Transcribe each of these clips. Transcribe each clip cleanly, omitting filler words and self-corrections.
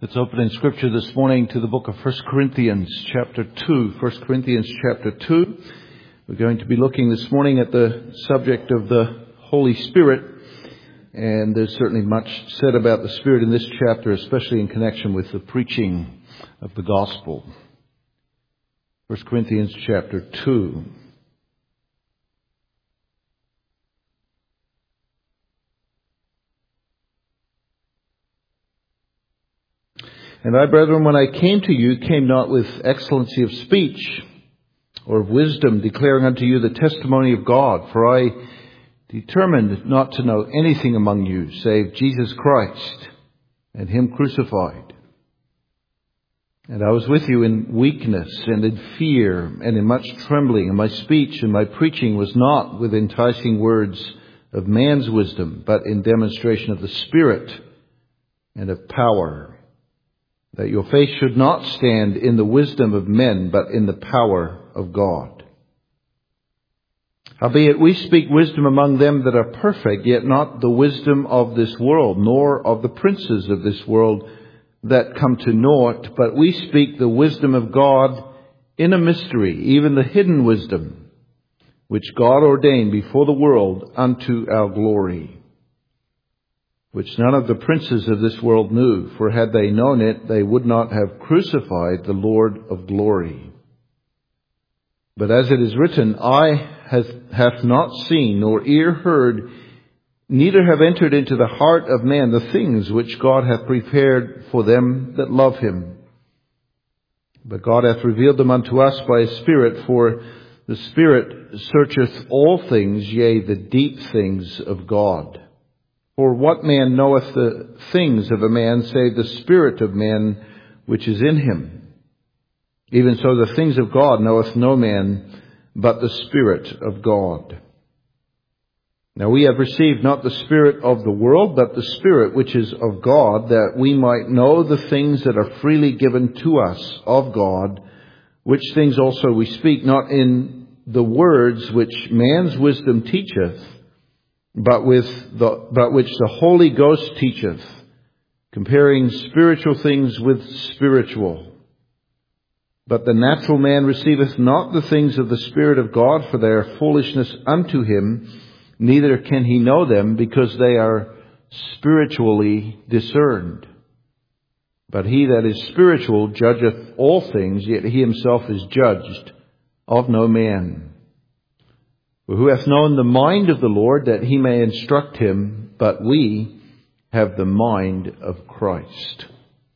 Let's open in Scripture this morning to the book of 1 Corinthians chapter 2. 1 Corinthians chapter 2. We're going to be looking this morning at the subject of the Holy Spirit. And there's certainly much said about the Spirit in this chapter, especially in connection with the preaching of the gospel. 1 Corinthians chapter 2. And I, brethren, when I came to you, came not with excellency of speech or of wisdom, declaring unto you the testimony of God. For I determined not to know anything among you, save Jesus Christ and Him crucified. And I was with you in weakness and in fear and in much trembling. And my speech and my preaching was not with enticing words of man's wisdom, but in demonstration of the Spirit and of power, that your faith should not stand in the wisdom of men, but in the power of God. Howbeit we speak wisdom among them that are perfect, yet not the wisdom of this world, nor of the princes of this world that come to naught, but we speak the wisdom of God in a mystery, even the hidden wisdom, which God ordained before the world unto our glory, which none of the princes of this world knew, for had they known it, they would not have crucified the Lord of glory. But as it is written, eye hath not seen, nor ear heard, neither have entered into the heart of man the things which God hath prepared for them that love Him. But God hath revealed them unto us by His Spirit, for the Spirit searcheth all things, yea, the deep things of God. For what man knoweth the things of a man, save the spirit of man which is in him? Even so the things of God knoweth no man, but the Spirit of God. Now we have received not the spirit of the world, but the Spirit which is of God, that we might know the things that are freely given to us of God, which things also we speak, not in the words which man's wisdom teacheth, but which the Holy Ghost teacheth, comparing spiritual things with spiritual. But the natural man receiveth not the things of the Spirit of God, for they are foolishness unto him, neither can he know them, because they are spiritually discerned. But he that is spiritual judgeth all things, yet he himself is judged of no man. For who hath known the mind of the Lord, that he may instruct him? But we have the mind of Christ.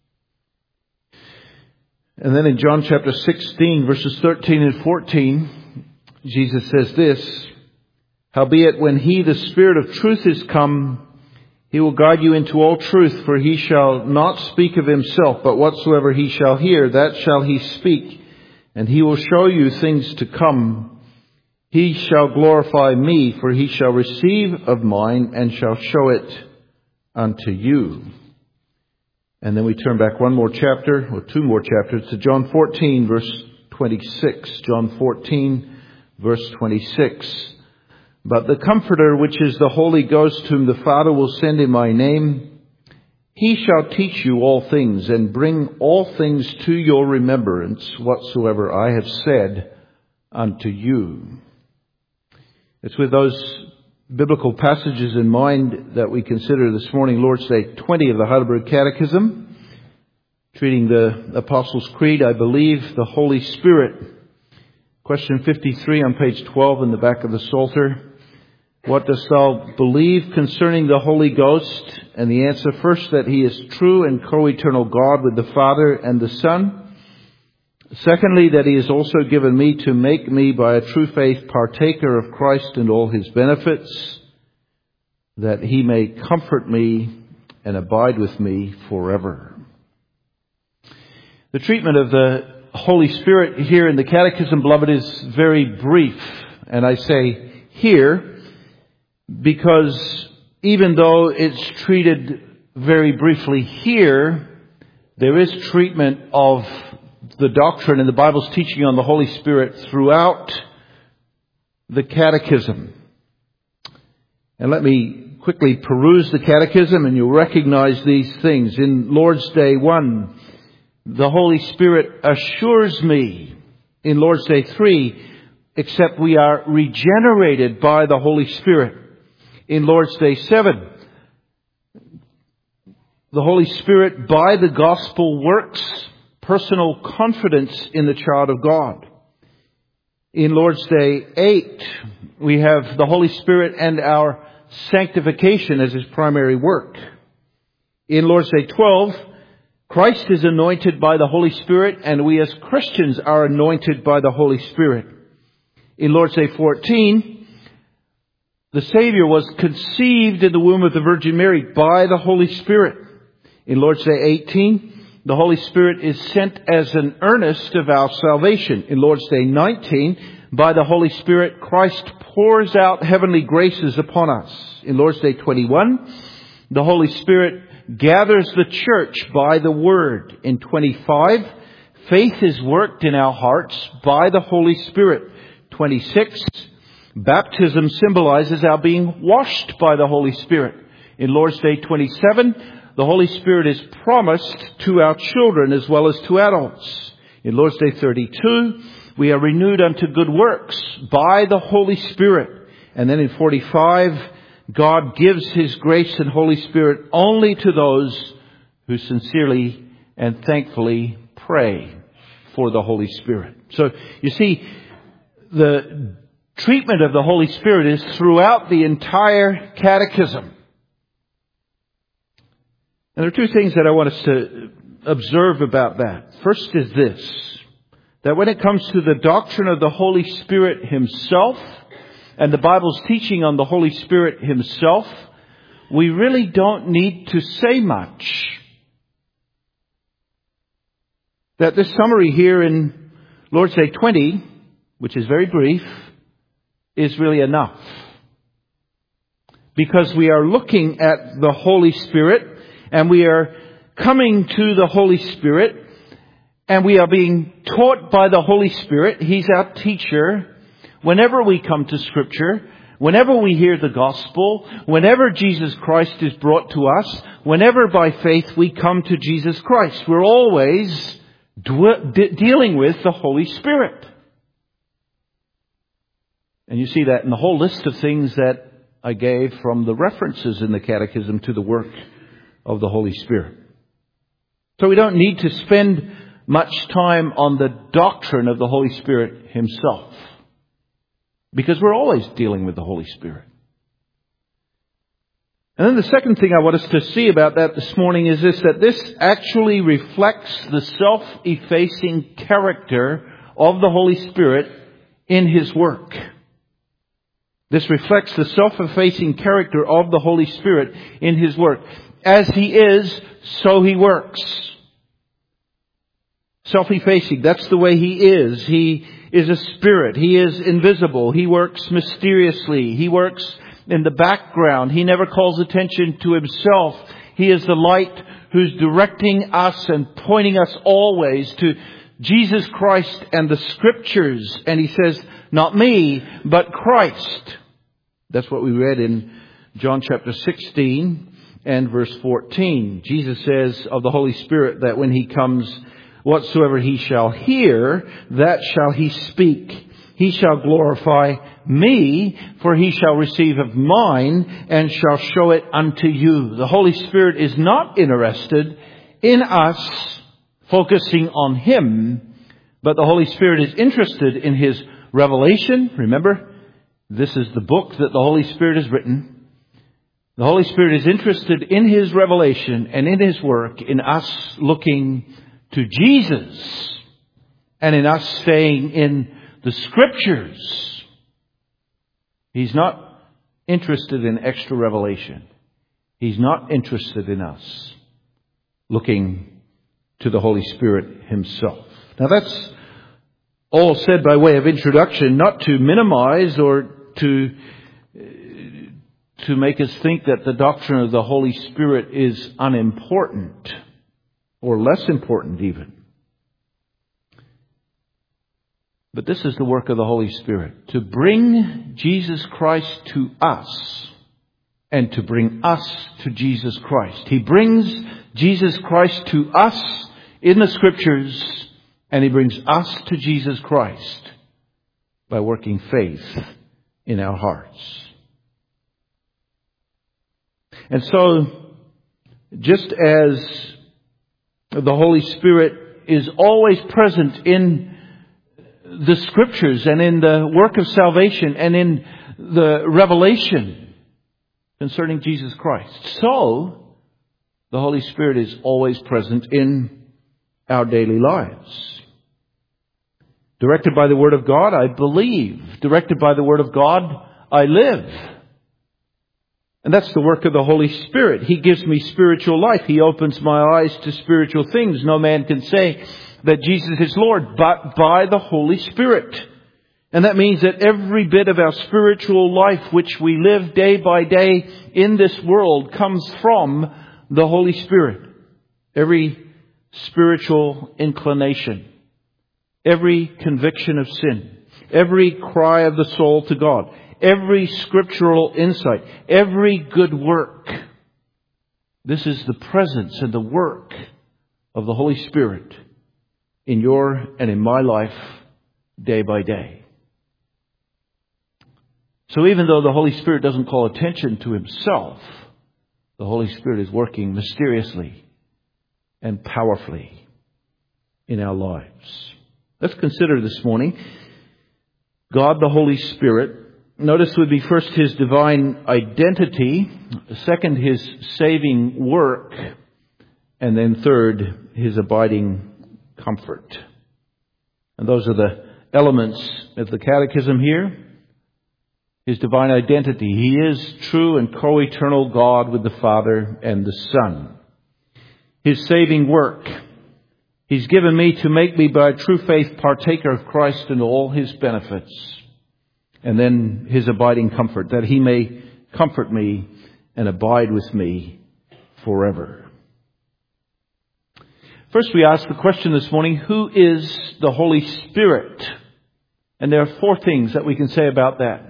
And then in John chapter 16, verses 13 and 14, Jesus says this, Howbeit when He, the Spirit of truth, is come, He will guide you into all truth, for He shall not speak of Himself, but whatsoever He shall hear, that shall He speak, and He will show you things to come. He shall glorify me, for He shall receive of mine and shall show it unto you. And then we turn back one more chapter, or two more chapters, to John 14, verse 26. John 14, verse 26. But the Comforter, which is the Holy Ghost, whom the Father will send in my name, He shall teach you all things, and bring all things to your remembrance, whatsoever I have said unto you. It's with those biblical passages in mind that we consider this morning Lord's Day 20 of the Heidelberg Catechism, treating the Apostles' Creed, I believe the Holy Spirit. Question 53 on page 12 in the back of the Psalter. What dost thou believe concerning the Holy Ghost? And the answer, first, that He is true and co-eternal God with the Father and the Son. Secondly, that He has also given me to make me by a true faith partaker of Christ and all His benefits, that He may comfort me and abide with me forever. The treatment of the Holy Spirit here in the Catechism, beloved, is very brief. And I say here because even though it's treated very briefly here, there is treatment of the doctrine and the Bible's teaching on the Holy Spirit throughout the Catechism. And let me quickly peruse the Catechism and you'll recognize these things. In Lord's Day 1, the Holy Spirit assures me. In Lord's Day 3, except we are regenerated by the Holy Spirit. In Lord's Day 7, the Holy Spirit by the gospel works personal confidence in the child of God. In Lord's Day 8, we have the Holy Spirit and our sanctification as His primary work. In Lord's Day 12, Christ is anointed by the Holy Spirit, and we as Christians are anointed by the Holy Spirit. In Lord's Day 14, the Savior was conceived in the womb of the Virgin Mary by the Holy Spirit. In Lord's Day 18, the Holy Spirit is sent as an earnest of our salvation. In Lord's Day 19, by the Holy Spirit, Christ pours out heavenly graces upon us. In Lord's Day 21, the Holy Spirit gathers the church by the Word. In 25, faith is worked in our hearts by the Holy Spirit. 26, baptism symbolizes our being washed by the Holy Spirit. In Lord's Day 27, the Holy Spirit is promised to our children as well as to adults. In Lord's Day 32, we are renewed unto good works by the Holy Spirit. And then in 45, God gives His grace and Holy Spirit only to those who sincerely and thankfully pray for the Holy Spirit. So you see, the treatment of the Holy Spirit is throughout the entire Catechism. And there are two things that I want us to observe about that. First is this, that when it comes to the doctrine of the Holy Spirit Himself and the Bible's teaching on the Holy Spirit Himself, we really don't need to say much. That this summary here in Lord's Day 20, which is very brief, is really enough. Because we are looking at the Holy Spirit, and we are coming to the Holy Spirit, and we are being taught by the Holy Spirit. He's our teacher. Whenever we come to Scripture, whenever we hear the gospel, whenever Jesus Christ is brought to us, whenever by faith we come to Jesus Christ, we're always dealing with the Holy Spirit. And you see that in the whole list of things that I gave from the references in the Catechism to the work of the Holy Spirit. So we don't need to spend much time on the doctrine of the Holy Spirit Himself, because we're always dealing with the Holy Spirit. And then the second thing I want us to see about that this morning is this, that this actually reflects the self-effacing character of the Holy Spirit in His work. This reflects the self-effacing character of the Holy Spirit in His work. As He is, so He works. Self-effacing, that's the way He is. He is a spirit. He is invisible. He works mysteriously. He works in the background. He never calls attention to Himself. He is the light who's directing us and pointing us always to Jesus Christ and the Scriptures. And He says, not me, but Christ. That's what we read in John chapter 16 and verse 14. Jesus says of the Holy Spirit that when He comes, whatsoever He shall hear, that shall He speak. He shall glorify me, for He shall receive of mine and shall show it unto you. The Holy Spirit is not interested in us focusing on Him, but the Holy Spirit is interested in His revelation. Remember, this is the book that the Holy Spirit has written. The Holy Spirit is interested in His revelation and in His work, in us looking to Jesus and in us staying in the Scriptures. He's not interested in extra revelation. He's not interested in us looking to the Holy Spirit Himself. Now that's all said by way of introduction, not to minimize or to make us think that the doctrine of the Holy Spirit is unimportant or less important even. But this is the work of the Holy Spirit, to bring Jesus Christ to us and to bring us to Jesus Christ. He brings Jesus Christ to us in the Scriptures, and He brings us to Jesus Christ by working faith in our hearts. And so, just as the Holy Spirit is always present in the Scriptures and in the work of salvation and in the revelation concerning Jesus Christ, so the Holy Spirit is always present in our daily lives. Directed by the Word of God, I believe. Directed by the Word of God, I live. And that's the work of the Holy Spirit. He gives me spiritual life. He opens my eyes to spiritual things. No man can say that Jesus is Lord, but by the Holy Spirit. And that means that every bit of our spiritual life which we live day by day in this world comes from the Holy Spirit. Every spiritual inclination, every conviction of sin, every cry of the soul to God, every scriptural insight, every good work. This is the presence and the work of the Holy Spirit in your and in my life day by day. So even though the Holy Spirit doesn't call attention to Himself, the Holy Spirit is working mysteriously and powerfully in our lives. Let's consider this morning God the Holy Spirit. Notice would be first His divine identity, second His saving work, and then third His abiding comfort. And those are the elements of the Catechism here. His divine identity. He is true and co-eternal God with the Father and the Son. His saving work. He's given me to make me by true faith partaker of Christ and all His benefits. And then His abiding comfort, that He may comfort me and abide with me forever. First we ask the question this morning, who is the Holy Spirit? And there are four things that we can say about that.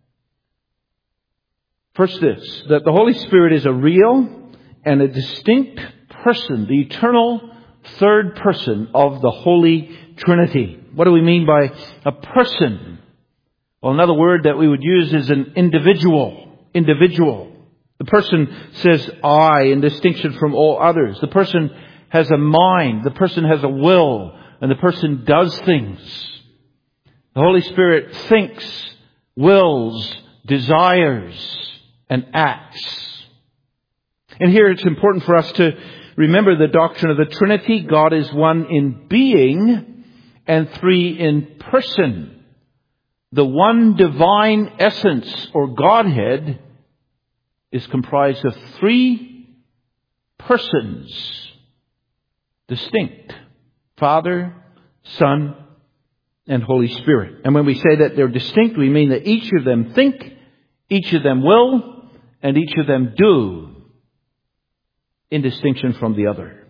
First this, that the Holy Spirit is a real and a distinct person, the eternal third person of the Holy Trinity. What do we mean by a person? Well, another word that we would use is an individual. Individual. The person says I in distinction from all others. The person has a mind. The person has a will. And the person does things. The Holy Spirit thinks, wills, desires, and acts. And here it's important for us to remember the doctrine of the Trinity. God is one in being and three in person. The one divine essence or Godhead is comprised of three persons, distinct: Father, Son, and Holy Spirit. And when we say that they're distinct, we mean that each of them think, each of them will, and each of them do, in distinction from the other.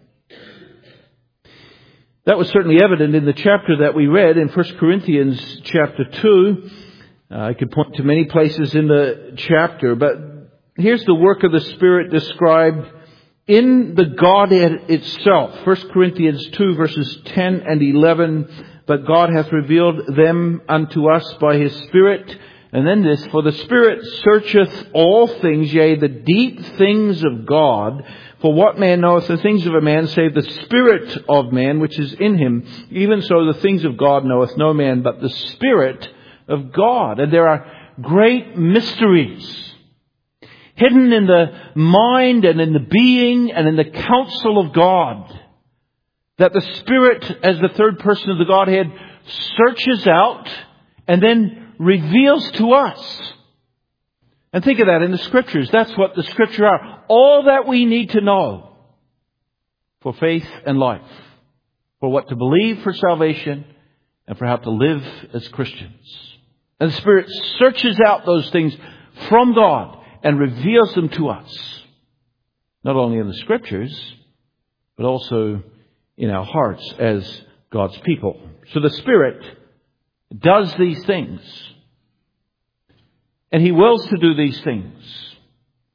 That was certainly evident in the chapter that we read in 1 Corinthians chapter 2. I could point to many places in the chapter, but here's the work of the Spirit described in the Godhead itself. 1 Corinthians 2 verses 10 and 11. But God hath revealed them unto us by His Spirit. And then this, for the Spirit searcheth all things, yea, the deep things of God. For what man knoweth the things of a man, save the Spirit of man which is in him? Even so the things of God knoweth no man, but the Spirit of God. And there are great mysteries hidden in the mind and in the being and in the counsel of God, that the Spirit, as the third person of the Godhead, searches out and then reveals to us. And think of that in the Scriptures. That's what the Scriptures are. All that we need to know for faith and life. For what to believe for salvation and for how to live as Christians. And the Spirit searches out those things from God and reveals them to us. Not only in the Scriptures, but also in our hearts as God's people. So the Spirit does these things. And He wills to do these things.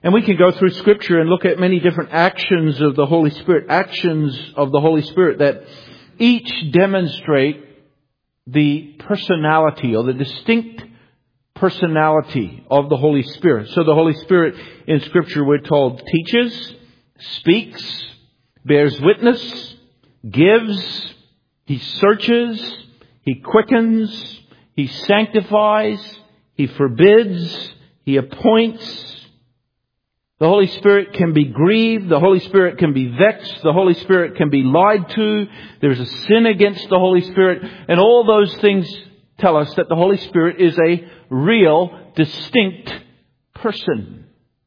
And we can go through Scripture and look at many different actions of the Holy Spirit, that each demonstrate the personality or the distinct personality of the Holy Spirit. So the Holy Spirit in Scripture, we're told, teaches, speaks, bears witness, gives, He searches, He quickens, He sanctifies, He forbids, He appoints. The Holy Spirit can be grieved. The Holy Spirit can be vexed. The Holy Spirit can be lied to. There's a sin against the Holy Spirit. And all those things tell us that the Holy Spirit is a real, distinct person.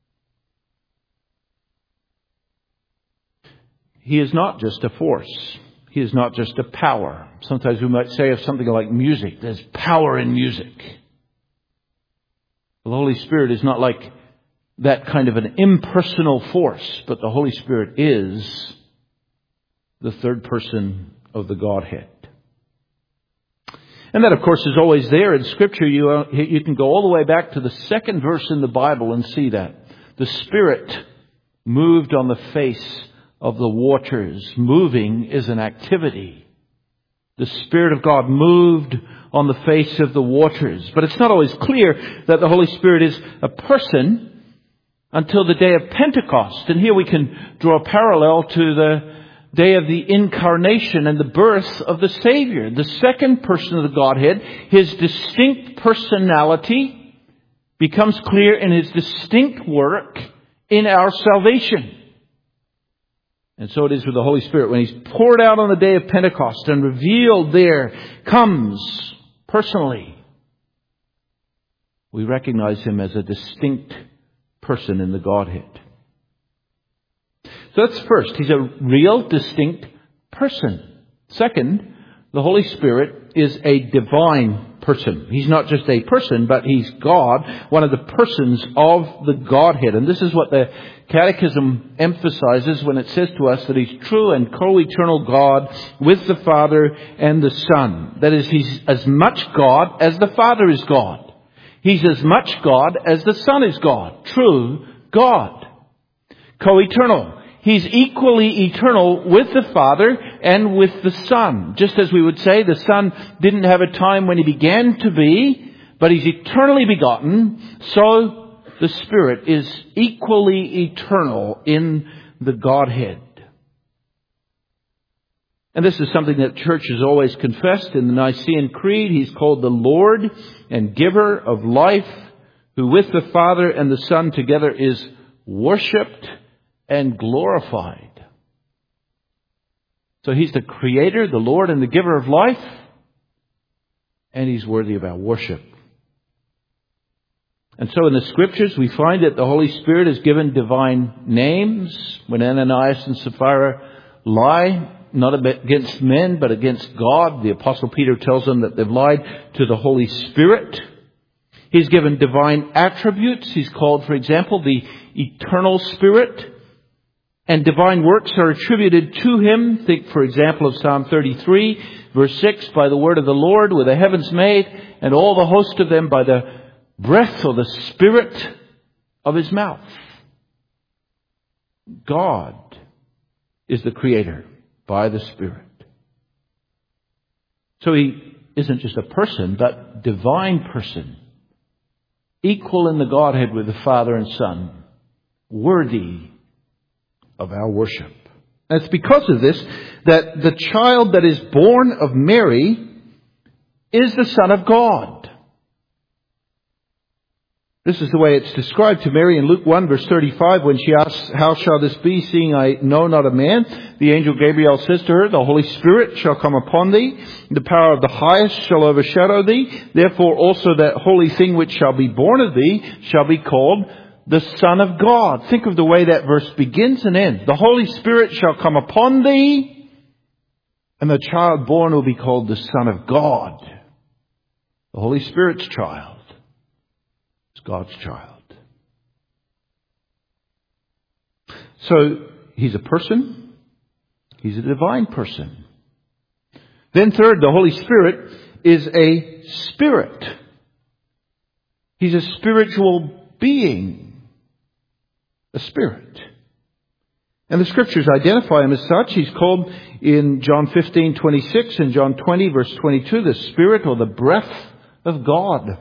He is not just a force. He is not just a power. Sometimes we might say of something like music, there's power in music. The Holy Spirit is not like that kind of an impersonal force, but the Holy Spirit is the third person of the Godhead. And that, of course, is always there in Scripture. You can go all the way back to the second verse in the Bible and see that. The Spirit moved on the face of the waters. Moving is an activity. The Spirit of God moved on the face of the waters. But it's not always clear that the Holy Spirit is a person until the day of Pentecost. And here we can draw a parallel to the day of the incarnation and the birth of the Savior. The second person of the Godhead, His distinct personality becomes clear in His distinct work in our salvation. And so it is with the Holy Spirit. When He's poured out on the day of Pentecost and revealed there, comes personally, we recognize Him as a distinct person in the Godhead. So that's first. He's a real, distinct person. Second, the Holy Spirit is a divine person. He's not just a person, but He's God, one of the persons of the Godhead. And this is what the Catechism emphasizes when it says to us that He's true and co-eternal God with the Father and the Son. That is, He's as much God as the Father is God. He's as much God as the Son is God. True God. Co-eternal. He's equally eternal with the Father and with the Son. Just as we would say the Son didn't have a time when He began to be, but He's eternally begotten, so the Spirit is equally eternal in the Godhead. And this is something that church has always confessed in the Nicene Creed. He's called the Lord and giver of life, who with the Father and the Son together is worshipped and glorified. So He's the Creator, the Lord and the giver of life, and He's worthy of our worship. And so in the Scriptures we find that the Holy Spirit is given divine names. When Ananias and Sapphira lie, not against men, but against God, the Apostle Peter tells them that they've lied to the Holy Spirit. He's given divine attributes. He's called, for example, the eternal Spirit. And divine works are attributed to Him. Think, for example, of Psalm 33, verse 6, by the word of the Lord were the heavens made, and all the host of them by the breath or the Spirit of His mouth. God is the Creator by the Spirit. So He isn't just a person, but divine person, equal in the Godhead with the Father and Son, worthy of our worship. And it's because of this that the child that is born of Mary is the Son of God. This is the way it's described to Mary in Luke 1 verse 35 when she asks, "How shall this be, seeing I know not a man?" The angel Gabriel says to her, "The Holy Spirit shall come upon thee. The power of the highest shall overshadow thee. Therefore also that holy thing which shall be born of thee shall be called the Son of God." Think of the way that verse begins and ends. The Holy Spirit shall come upon thee, and the child born will be called the Son of God. The Holy Spirit's child. God's child. So He's a person. He's a divine person. Then third, the Holy Spirit is a spirit. He's a spiritual being. a spirit. And the Scriptures identify him as such. He's called in John 15:26 and John 20 verse 22 the Spirit or the breath of God.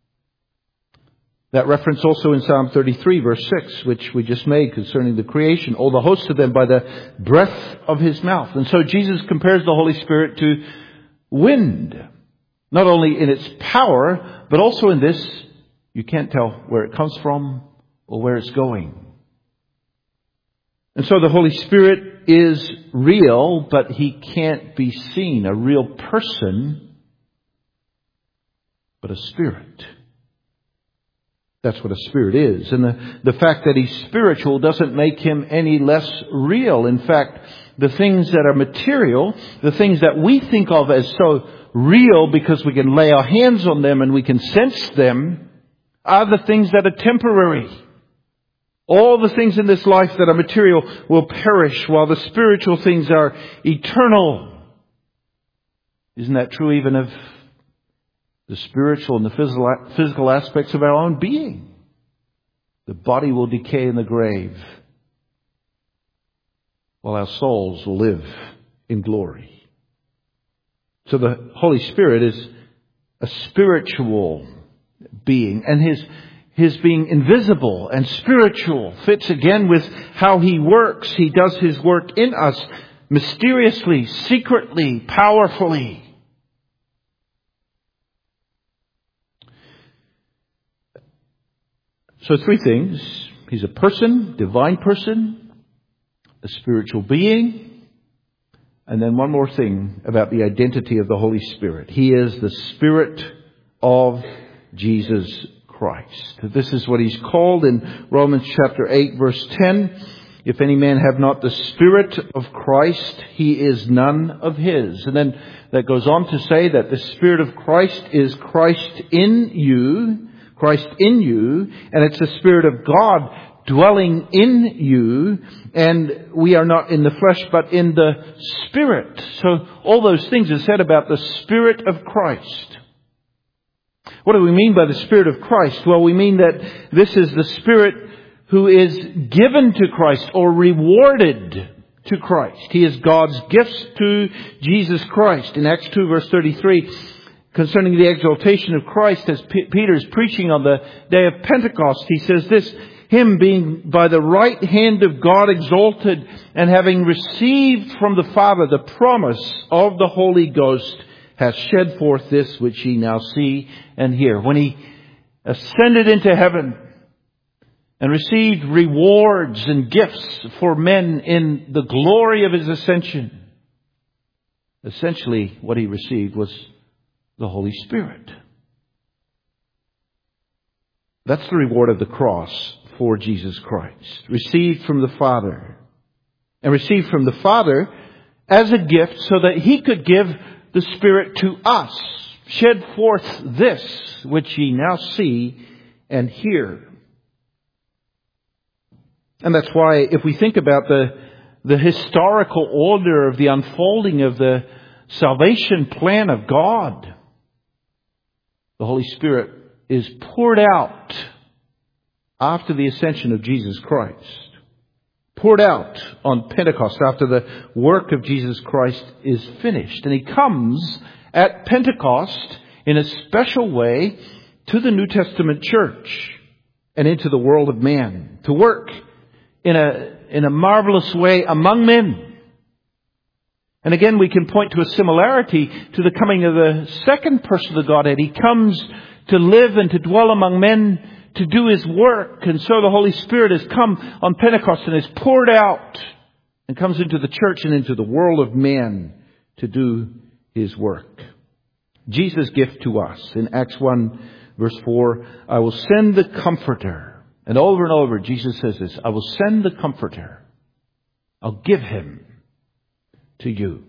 That reference also in Psalm 33 verse 6, which we just made concerning the creation. All the hosts of them by the breath of his mouth. And so Jesus compares the Holy Spirit to wind. Not only in its power, but also in this, you can't tell where it comes from or where it's going. And so the Holy Spirit is real, but he can't be seen. A real person, but a spirit. That's what a spirit is. And the fact that he's spiritual doesn't make him any less real. In fact, the things that are material, the things that we think of as so real because we can lay our hands on them and we can sense them, are the things that are temporary. All the things in this life that are material will perish, while the spiritual things are eternal. Isn't that true even of the spiritual and the physical aspects of our own being? The body will decay in the grave, while our souls will live in glory. So the Holy Spirit is a spiritual being, and his being invisible and spiritual fits again with how he works. He does his work in us mysteriously, secretly, powerfully. So three things. He's a person, divine person, a spiritual being, and then one more thing about the identity of the Holy Spirit. He is the Spirit of Jesus Christ. This is what he's called in Romans chapter 8 verse 10. If any man have not the Spirit of Christ, he is none of his. And then that goes on to say that the Spirit of Christ is Christ in you, and it's the Spirit of God dwelling in you, and we are not in the flesh but in the Spirit. So all those things are said about the Spirit of Christ. What do we mean by the Spirit of Christ? Well, we mean that this is the Spirit who is given to Christ or rewarded to Christ. He is God's gifts to Jesus Christ. In Acts 2 verse 33, concerning the exaltation of Christ, as Peter is preaching on the day of Pentecost, he says this: him being by the right hand of God exalted, and having received from the Father the promise of the Holy Ghost, hath shed forth this which ye now see and hear. When he ascended into heaven and received rewards and gifts for men in the glory of his ascension, essentially what he received was the Holy Spirit. That's the reward of the cross for Jesus Christ. Received from the Father. And received from the Father as a gift so that he could give the Spirit to us. Shed forth this which ye now see and hear. And that's why if we think about the historical order of the unfolding of the salvation plan of God, the Holy Spirit is poured out after the ascension of Jesus Christ. Poured out on Pentecost after the work of Jesus Christ is finished. And he comes at Pentecost in a special way to the New Testament church and into the world of man to work in a marvelous way among men. And again, we can point to a similarity to the coming of the second person of the Godhead. He comes to live and to dwell among men, to do his work. And so the Holy Spirit has come on Pentecost and is poured out and comes into the church and into the world of men to do his work. Jesus' gift to us in Acts 1 verse 4, I will send the Comforter. And over Jesus says this, I will send the Comforter. I'll give him to you.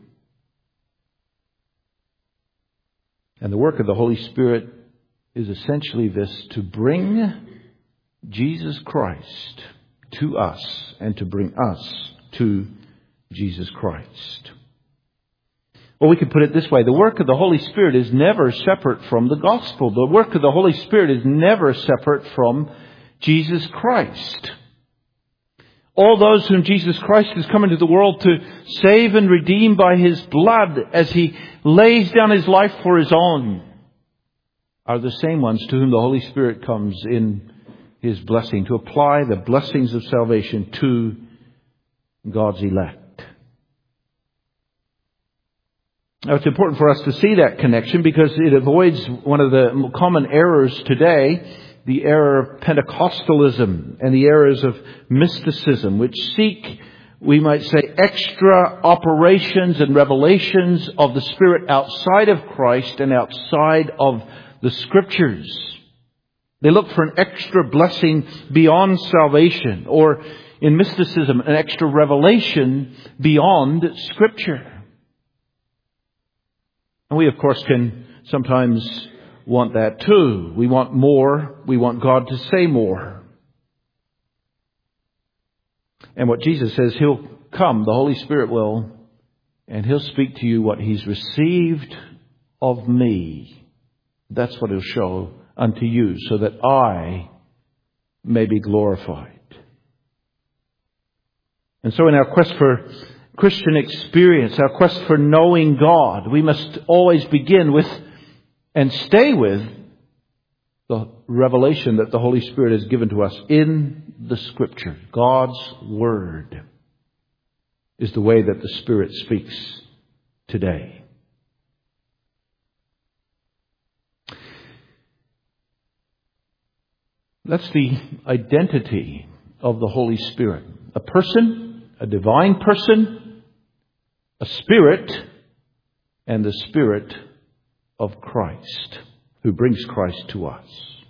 And the work of the Holy Spirit is essentially this: to bring Jesus Christ to us and to bring us to Jesus Christ. Well, we could put it this way. The work of the Holy Spirit is never separate from the gospel. The work of the Holy Spirit is never separate from Jesus Christ. All those whom Jesus Christ has come into the world to save and redeem by His blood as He lays down His life for His own are the same ones to whom the Holy Spirit comes in His blessing, to apply the blessings of salvation to God's elect. Now, it's important for us to see that connection because it avoids one of the common errors today, the error of Pentecostalism and the errors of mysticism, which seek, we might say, extra operations and revelations of the Spirit outside of Christ and outside of the Scriptures. They look for an extra blessing beyond salvation, or in mysticism, an extra revelation beyond Scripture. And we, of course, can sometimes want that too. We want more. We want God to say more. And what Jesus says, He'll come, the Holy Spirit will, and He'll speak to you what He's received of me. That's what He'll show unto you, so that I may be glorified. And so in our quest for Christian experience, our quest for knowing God, we must always begin with and stay with the revelation that the Holy Spirit has given to us in the Scripture. God's Word is the way that the Spirit speaks today. That's the identity of the Holy Spirit. A person, a divine person, a spirit, and the Spirit of Christ, who brings Christ to us.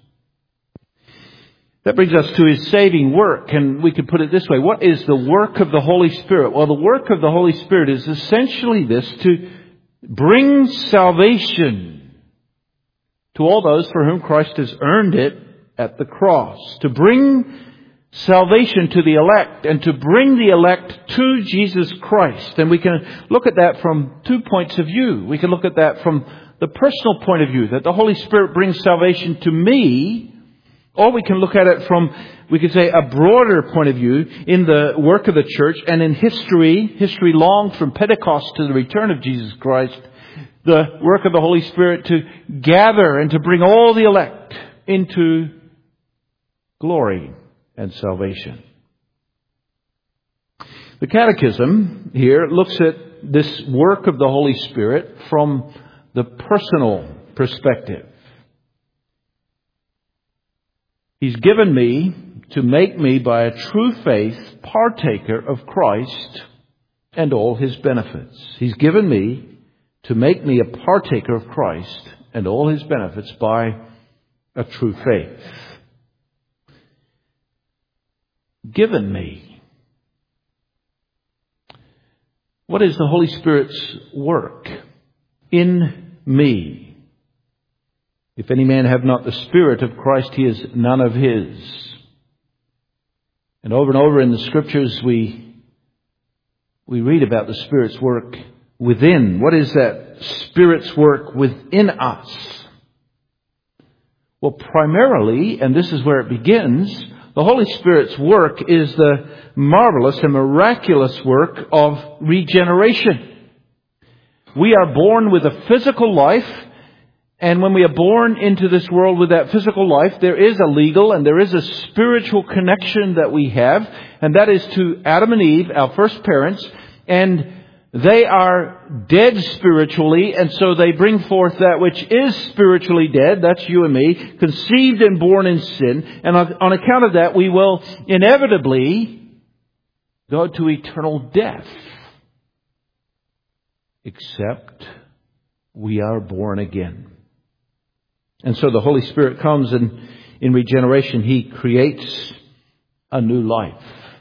That brings us to His saving work, and we could put it this way. What is the work of the Holy Spirit? Well, the work of the Holy Spirit is essentially this: to bring salvation to all those for whom Christ has earned it at the cross. To bring salvation to the elect, and to bring the elect to Jesus Christ. And we can look at that from 2 points of view. We can look at that from the personal point of view, that the Holy Spirit brings salvation to me. Or we can look at it from, we could say, a broader point of view in the work of the church and in history long from Pentecost to the return of Jesus Christ, the work of the Holy Spirit to gather and to bring all the elect into glory and salvation. The Catechism here looks at this work of the Holy Spirit from the personal perspective. He's given me to make me, by a true faith, partaker of Christ and all His benefits. He's given me to make me a partaker of Christ and all His benefits by a true faith. Given me. What is the Holy Spirit's work in me? If any man have not the Spirit of Christ, he is none of His. And over in the Scriptures we read about the Spirit's work within. What is that Spirit's work within us? Well, primarily, and this is where it begins, the Holy Spirit's work is the marvelous and miraculous work of regeneration. We are born with a physical life, and when we are born into this world with that physical life, there is a legal and there is a spiritual connection that we have, and that is to Adam and Eve, our first parents, and they are dead spiritually, and so they bring forth that which is spiritually dead. That's you and me, conceived and born in sin. And on account of that, we will inevitably go to eternal death. Except we are born again. And so the Holy Spirit comes, and in regeneration, He creates a new life.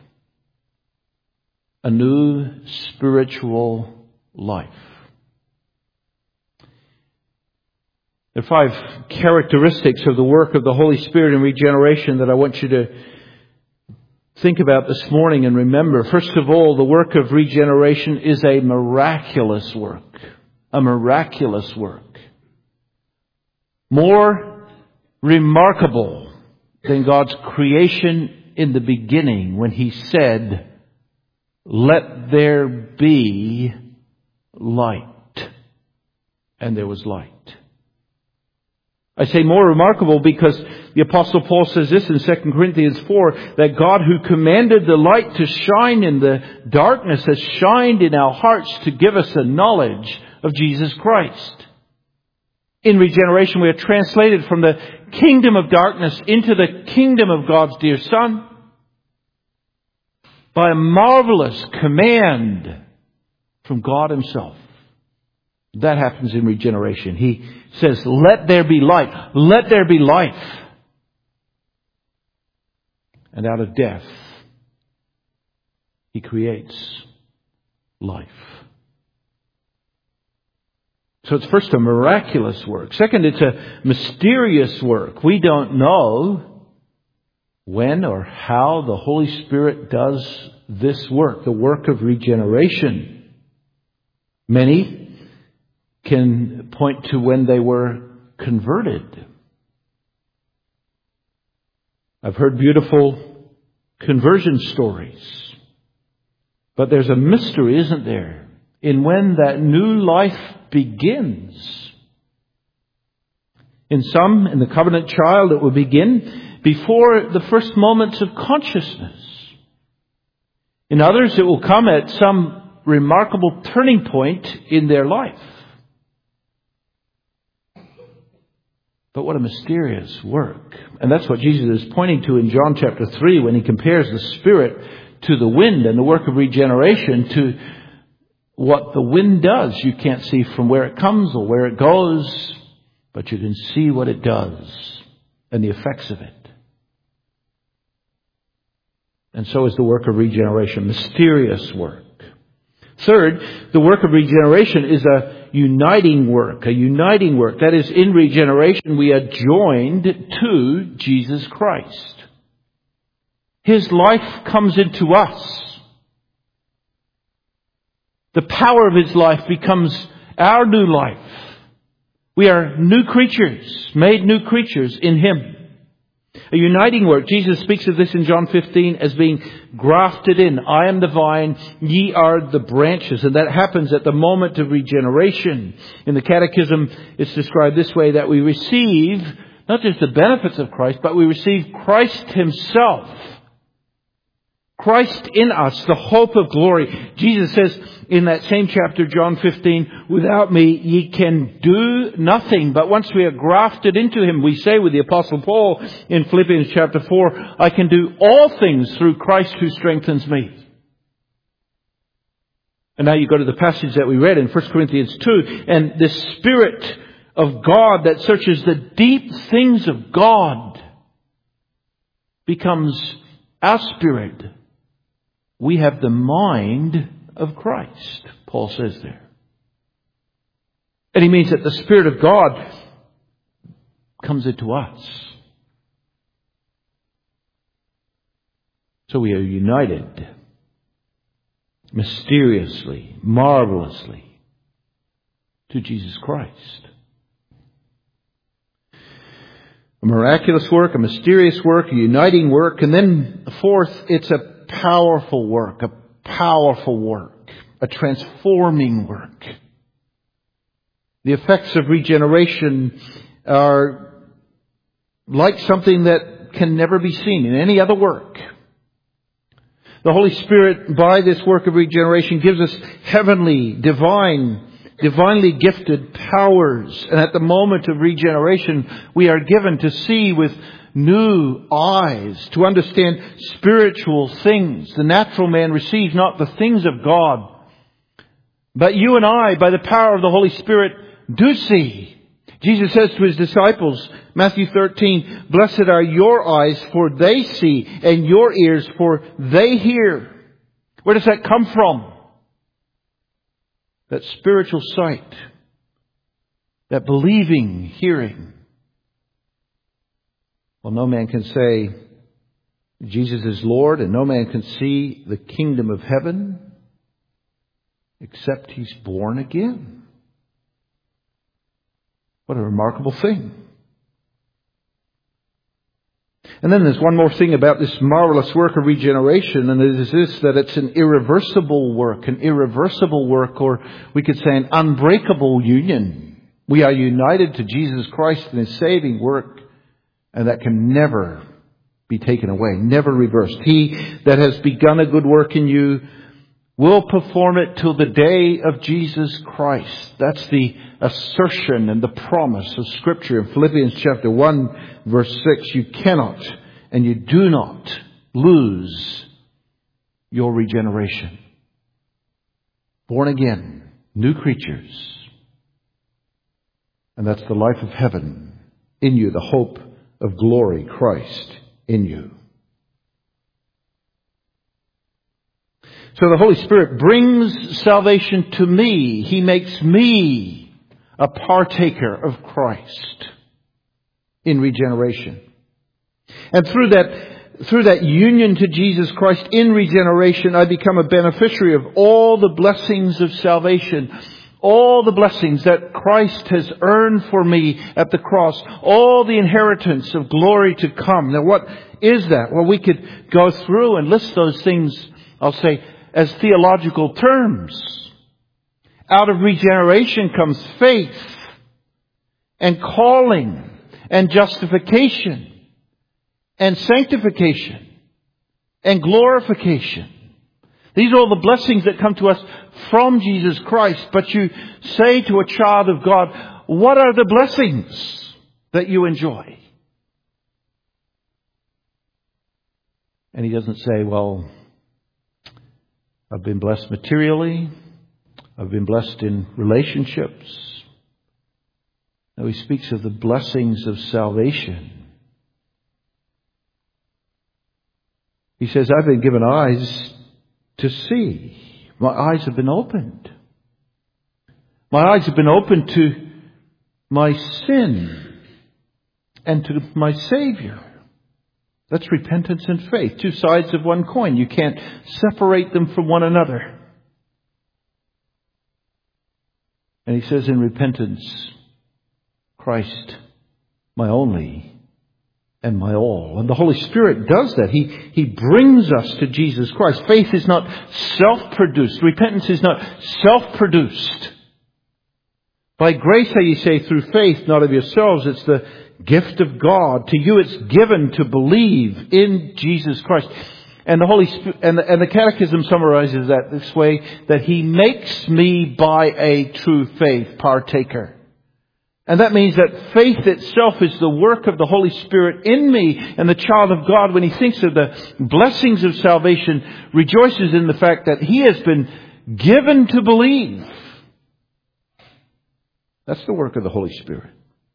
A new spiritual life. There are 5 characteristics of the work of the Holy Spirit in regeneration that I want you to think about this morning and remember. First of all, the work of regeneration is a miraculous work. A miraculous work. More remarkable than God's creation in the beginning when He said, "Let there be light." And there was light. I say more remarkable because the Apostle Paul says this in 2 Corinthians 4, that God who commanded the light to shine in the darkness has shined in our hearts to give us a knowledge of Jesus Christ. In regeneration, we are translated from the kingdom of darkness into the kingdom of God's dear Son by a marvelous command from God Himself. That happens in regeneration. He says, "Let there be light. Let there be life." And out of death, He creates life. So it's first a miraculous work. Second, it's a mysterious work. We don't know when or how the Holy Spirit does this work, the work of regeneration. Many can point to when they were converted. I've heard beautiful conversion stories. But there's a mystery, isn't there, in when that new life begins. In some, in the covenant child, it will begin before the first moments of consciousness. In others, it will come at some remarkable turning point in their life. But what a mysterious work. And that's what Jesus is pointing to in John chapter 3 when He compares the Spirit to the wind and the work of regeneration to what the wind does. You can't see from where it comes or where it goes, but you can see what it does and the effects of it. And so is the work of regeneration, mysterious work. Third, the work of regeneration is a uniting work. That is, in regeneration we are joined to Jesus Christ. His life comes into us. The power of His life becomes our new life. We are new creatures, made new creatures in Him. A uniting work. Jesus speaks of this in John 15 as being grafted in. I am the vine, ye are the branches. And that happens at the moment of regeneration. In the Catechism, it's described this way, that we receive not just the benefits of Christ, but we receive Christ Himself. Christ in us, the hope of glory. Jesus says in that same chapter, John 15, "Without me ye can do nothing." But once we are grafted into Him, we say with the Apostle Paul in Philippians chapter 4, "I can do all things through Christ who strengthens me." And now you go to the passage that we read in 1 Corinthians 2, and the Spirit of God that searches the deep things of God becomes our spirit. We have the mind of Christ, Paul says there. And he means that the Spirit of God comes into us. So we are united mysteriously, marvelously to Jesus Christ. A miraculous work, a mysterious work, a uniting work, and then fourth, it's a powerful work, a transforming work. The effects of regeneration are like something that can never be seen in any other work. The Holy Spirit, by this work of regeneration, gives us heavenly, divinely gifted powers. And at the moment of regeneration, we are given to see with new eyes, to understand spiritual things. The natural man receives not the things of God, but you and I, by the power of the Holy Spirit, do see. Jesus says to His disciples, Matthew 13, "Blessed are your eyes, for they see, and your ears, for they hear." Where does that come from? That spiritual sight, that believing hearing. Well, no man can say Jesus is Lord, and no man can see the kingdom of heaven except he's born again. What a remarkable thing. And then there's one more thing about this marvelous work of regeneration, and it is this, that it's an irreversible work, or we could say an unbreakable union. We are united to Jesus Christ in His saving work, and that can never be taken away, never reversed. He that has begun a good work in you will perform it till the day of Jesus Christ. That's the assertion and the promise of Scripture in Philippians chapter 1, verse 6. You cannot and you do not lose your regeneration. Born again, new creatures. And that's the life of heaven in you, the hope of glory, Christ in you. So the Holy Spirit brings salvation to me. He makes me a partaker of Christ in regeneration. And through that union to Jesus Christ in regeneration, I become a beneficiary of all the blessings of salvation. All the blessings that Christ has earned for me at the cross. All the inheritance of glory to come. Now what is that? Well, we could go through and list those things, I'll say, as theological terms. Out of regeneration comes faith and calling and justification and sanctification and glorification. These are all the blessings that come to us from Jesus Christ. But you say to a child of God, what are the blessings that you enjoy? And he doesn't say, well, I've been blessed materially. I've been blessed in relationships. No, he speaks of the blessings of salvation. He says, I've been given eyes to see. My eyes have been opened. My eyes have been opened to my sin and to my Savior. That's repentance and faith. Two sides of one coin. You can't separate them from one another. And he says in repentance, Christ, my only and my all. And the Holy Spirit does that. He brings us to Jesus Christ. Faith is not self-produced. Repentance is not self-produced. By grace, how you say, through faith, not of yourselves. It's the gift of God. To you it's given to believe in Jesus Christ. And the Holy Spirit, and the Catechism summarizes that this way, that He makes me by a true faith partaker. And that means that faith itself is the work of the Holy Spirit in me. And the child of God, when he thinks of the blessings of salvation, rejoices in the fact that he has been given to believe. That's the work of the Holy Spirit.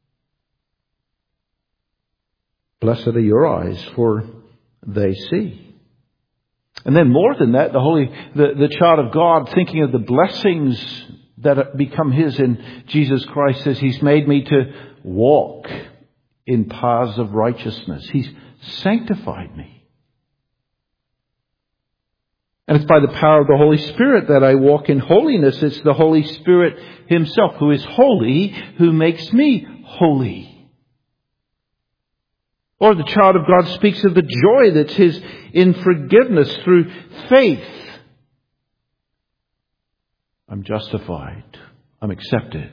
Blessed are your eyes, for they see. And then more than that, the child of God, thinking of the blessings that become his in Jesus Christ, says He's made me to walk in paths of righteousness. He's sanctified me. And it's by the power of the Holy Spirit that I walk in holiness. It's the Holy Spirit Himself who is holy, who makes me holy. Or the child of God speaks of the joy that's his in forgiveness through faith. I'm justified. I'm accepted.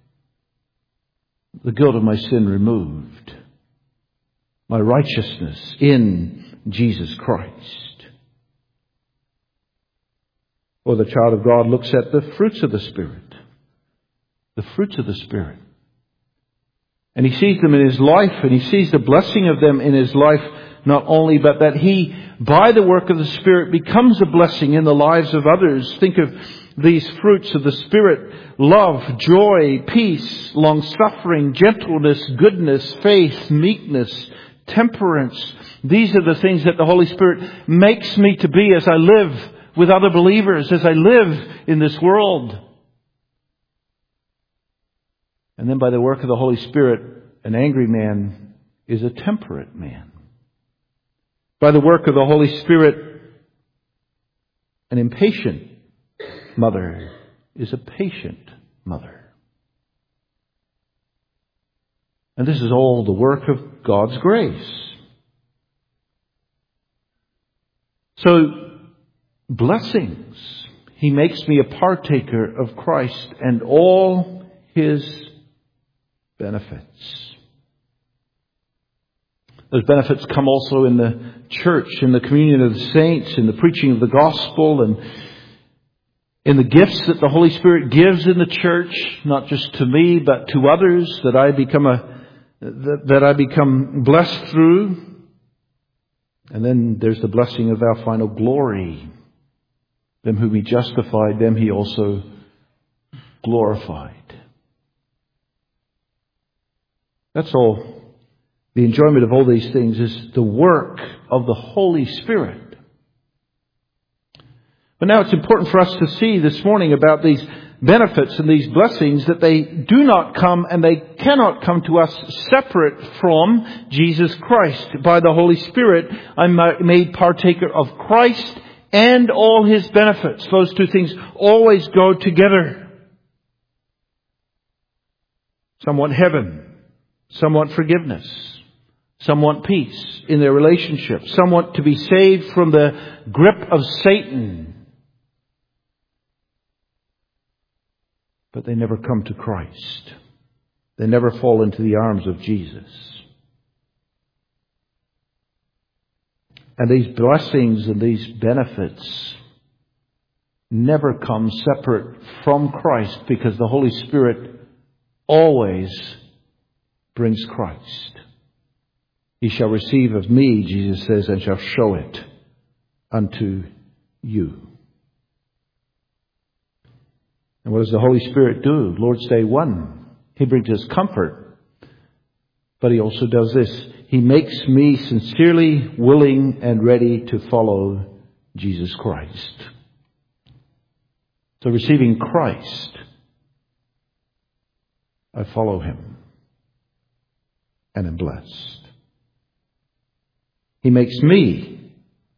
The guilt of my sin removed. My righteousness in Jesus Christ. Or the child of God looks at the fruits of the Spirit. The fruits of the Spirit. And he sees them in his life, and he sees the blessing of them in his life, not only, but that he, by the work of the Spirit, becomes a blessing in the lives of others. Think of these fruits of the Spirit: love, joy, peace, long-suffering, gentleness, goodness, faith, meekness, temperance. These are the things that the Holy Spirit makes me to be as I live with other believers, as I live in this world. And then by the work of the Holy Spirit, an angry man is a temperate man. By the work of the Holy Spirit, an impatient mother is a patient mother. And this is all the work of God's grace. So, blessings. He makes me a partaker of Christ and all His benefits. Those benefits come also in the church, in the communion of the saints, in the preaching of the gospel, and in the gifts that the Holy Spirit gives in the church, not just to me, but to others, that I become blessed through. And then there's the blessing of our final glory. Them whom He justified, them He also glorified. That's all. The enjoyment of all these things is the work of the Holy Spirit. But now it's important for us to see this morning about these benefits and these blessings, that they do not come and they cannot come to us separate from Jesus Christ. By the Holy Spirit, I'm made partaker of Christ and all His benefits. Those two things always go together. Some want heaven. Some want forgiveness. Some want peace in their relationship. Some want to be saved from the grip of Satan. But they never come to Christ. They never fall into the arms of Jesus. And these blessings and these benefits never come separate from Christ, because the Holy Spirit always brings Christ. He shall receive of me, Jesus says, and shall show it unto you. And what does the Holy Spirit do? Lord's Day 1. He brings us comfort. But He also does this. He makes me sincerely willing and ready to follow Jesus Christ. So receiving Christ, I follow Him and am blessed. He makes me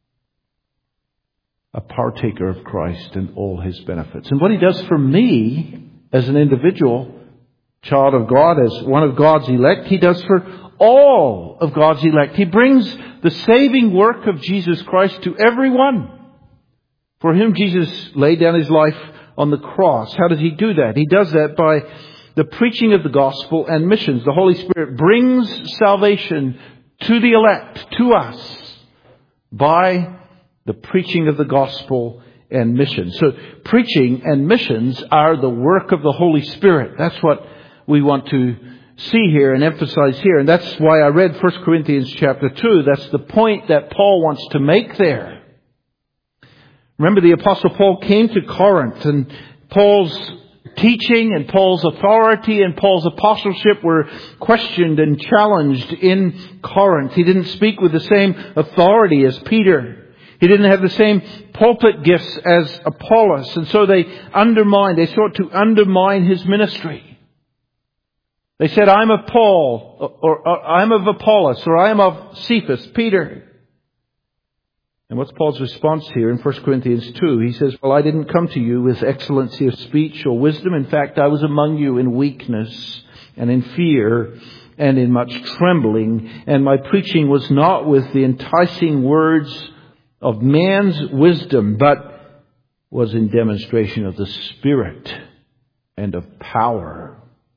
a partaker of Christ and all His benefits. And what He does for me as an individual, child of God, as one of God's elect, He does for all of God's elect. He brings the saving work of Jesus Christ to everyone for whom Jesus laid down His life on the cross. How does He do that? He does that by the preaching of the gospel and missions. The Holy Spirit brings salvation to the elect, to us, by the preaching of the gospel and missions. So preaching and missions are the work of the Holy Spirit. That's what we want to see here and emphasize here. And that's why I read 1 Corinthians chapter 2. That's the point that Paul wants to make there. Remember, the Apostle Paul came to Corinth, and Paul's teaching and Paul's authority and Paul's apostleship were questioned and challenged in Corinth. He didn't speak with the same authority as Peter. He didn't have the same pulpit gifts as Apollos. And so they sought to undermine his ministry. They said, I'm of Paul, or I'm of Apollos, or I am of Cephas, Peter. And what's Paul's response here in 1 Corinthians 2? He says, well, I didn't come to you with excellency of speech or wisdom. In fact, I was among you in weakness and in fear and in much trembling. And my preaching was not with the enticing words of man's wisdom, but was in demonstration of the Spirit and of power.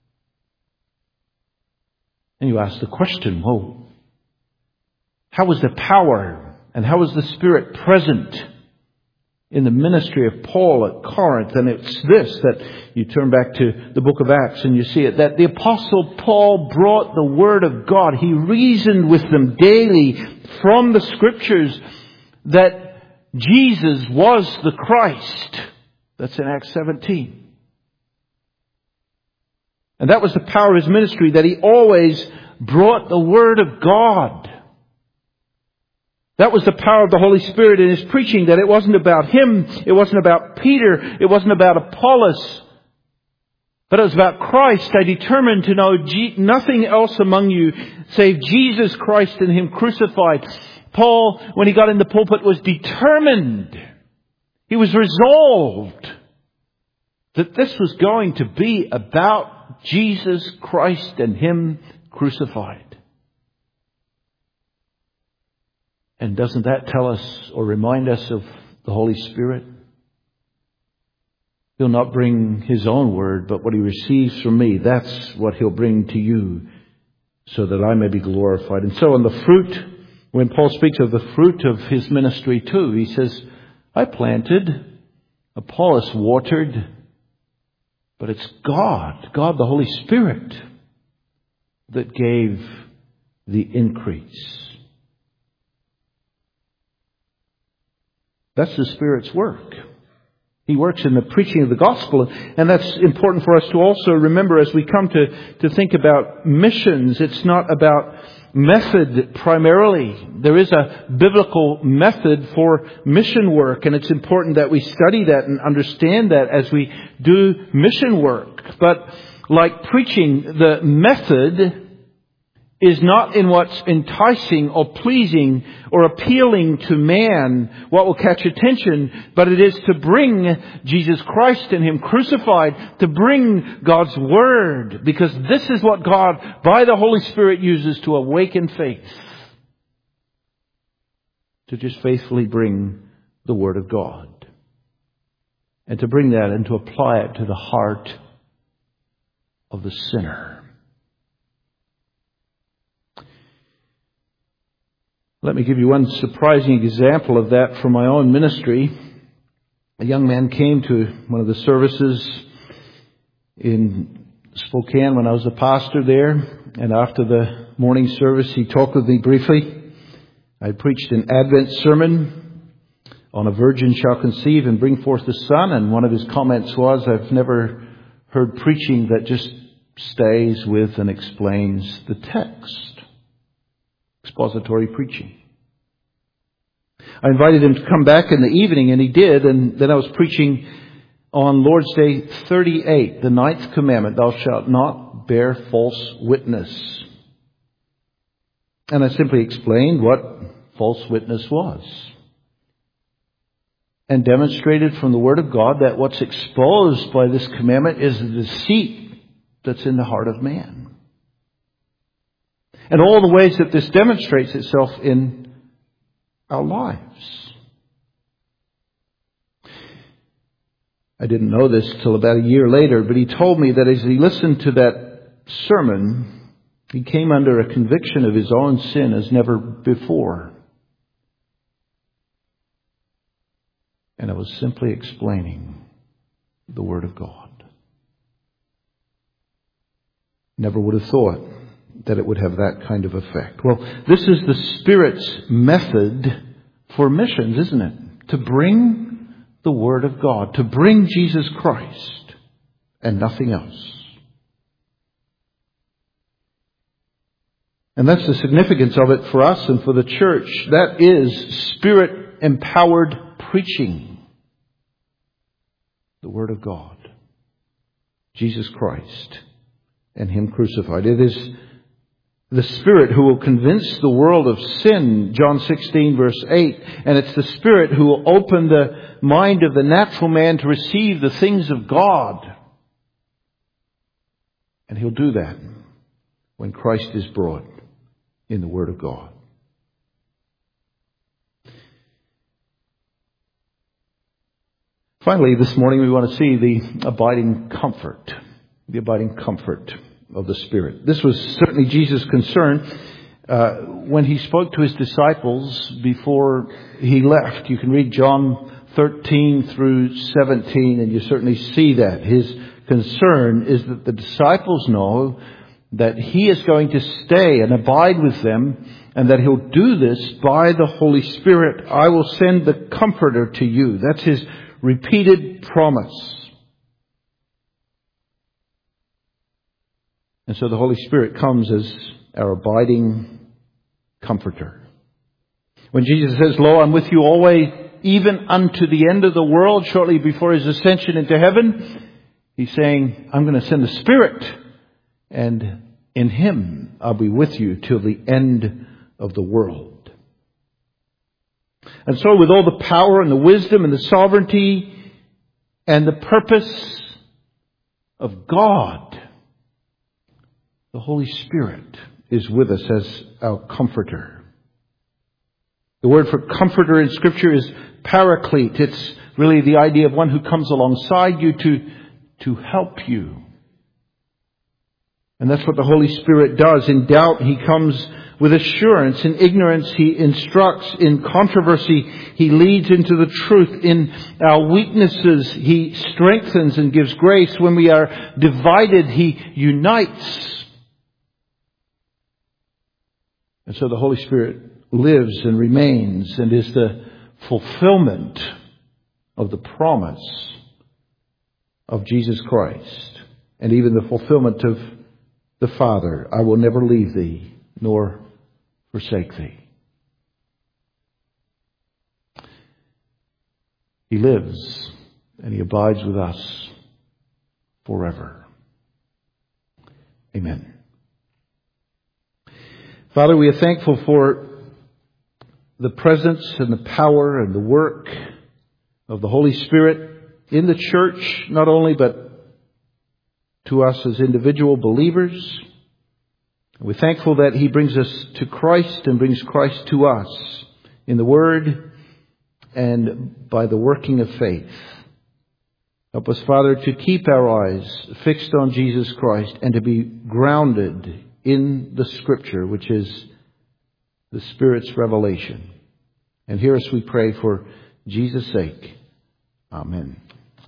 And you ask the question, well, how was the power and how was the Spirit present in the ministry of Paul at Corinth? And it's this, that you turn back to the book of Acts and you see it, that the Apostle Paul brought the Word of God. He reasoned with them daily from the Scriptures that Jesus was the Christ. That's in Acts 17. And that was the power of his ministry, that he always brought the Word of God. That was the power of the Holy Spirit in his preaching, that it wasn't about him, it wasn't about Peter, it wasn't about Apollos, but it was about Christ. I determined to know nothing else among you save Jesus Christ and Him crucified. Paul, when he got in the pulpit, was determined. He was resolved that this was going to be about Jesus Christ and Him crucified. And doesn't that tell us or remind us of the Holy Spirit? He'll not bring His own word, but what He receives from me, that's what He'll bring to you, so that I may be glorified. And so on the fruit, when Paul speaks of the fruit of his ministry too, he says, I planted, Apollos watered, but it's God the Holy Spirit, that gave the increase. That's the Spirit's work. He works in the preaching of the gospel. And that's important for us to also remember as we come to think about missions. It's not about method primarily. There is a biblical method for mission work. And it's important that we study that and understand that as we do mission work. But like preaching, the method is not in what's enticing or pleasing or appealing to man, what will catch attention, but it is to bring Jesus Christ and Him crucified, to bring God's Word, because this is what God, by the Holy Spirit, uses to awaken faith. To just faithfully bring the Word of God. And to bring that and to apply it to the heart of the sinner. Let me give you one surprising example of that from my own ministry. A young man came to one of the services in Spokane when I was a pastor there. And after the morning service, he talked with me briefly. I preached an Advent sermon on a virgin shall conceive and bring forth a son. And one of his comments was, I've never heard preaching that just stays with and explains the text. Expository preaching. I invited him to come back in the evening, and he did. And then I was preaching on Lord's Day 38, the 9th commandment, thou shalt not bear false witness. And I simply explained what false witness was. And demonstrated from the Word of God that what's exposed by this commandment is the deceit that's in the heart of man. And all the ways that this demonstrates itself in our lives. I didn't know this till about a year later, but he told me that as he listened to that sermon, he came under a conviction of his own sin as never before. And I was simply explaining the Word of God. Never would have thought that it would have that kind of effect. Well, this is the Spirit's method for missions, isn't it? To bring the Word of God, to bring Jesus Christ and nothing else. And that's the significance of it for us and for the church. That is Spirit-empowered preaching. The Word of God. Jesus Christ and Him crucified. It is the Spirit who will convince the world of sin, John 16 verse 8. And it's the Spirit who will open the mind of the natural man to receive the things of God. And He'll do that when Christ is brought in the Word of God. Finally, this morning we want to see the abiding comfort. The abiding comfort of the Spirit. This was certainly Jesus' concern when He spoke to His disciples before He left. You can read John 13 through 17 and you certainly see that. His concern is that the disciples know that He is going to stay and abide with them and that He'll do this by the Holy Spirit. I will send the Comforter to you. That's His repeated promise. And so the Holy Spirit comes as our abiding Comforter. When Jesus says, Lo, I'm with you always, even unto the end of the world, shortly before His ascension into heaven, He's saying, I'm going to send the Spirit, and in Him I'll be with you till the end of the world. And so with all the power and the wisdom and the sovereignty and the purpose of God, the Holy Spirit is with us as our Comforter. The word for comforter in Scripture is paraclete. It's really the idea of one who comes alongside you to help you. And that's what the Holy Spirit does. In doubt, He comes with assurance. In ignorance, He instructs. In controversy, He leads into the truth. In our weaknesses, He strengthens and gives grace. When we are divided, He unites. And so the Holy Spirit lives and remains and is the fulfillment of the promise of Jesus Christ, and even the fulfillment of the Father. I will never leave thee nor forsake thee. He lives and He abides with us forever. Amen. Father, we are thankful for the presence and the power and the work of the Holy Spirit in the church, not only but to us as individual believers. We're thankful that He brings us to Christ and brings Christ to us in the Word and by the working of faith. Help us, Father, to keep our eyes fixed on Jesus Christ and to be grounded in the Scripture, which is the Spirit's revelation. And hear us, we pray, for Jesus' sake. Amen.